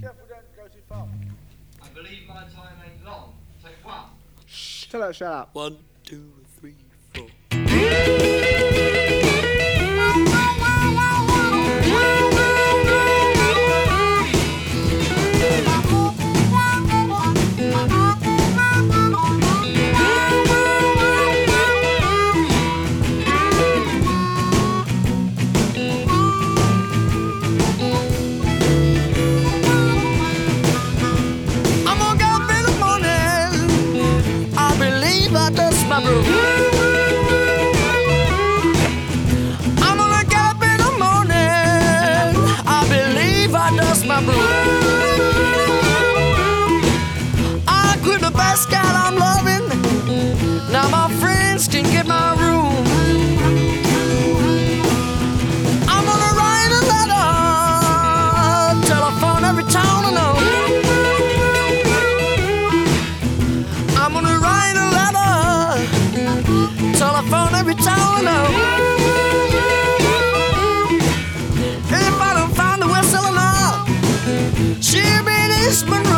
Careful, don't go too far. I believe my time ain't long. Take one. Tell her, shut up. 1, 2, 3, 4. My room. I'm gonna get up in the morning. I believe I dust my broom. I quit the best gal I'm loving. Now my friends can get my room. I'm gonna write a letter, telephone every town I know. I'm gonna write a telephone every town I know. If I don't find the West Illinois, she'll be in East Monroe.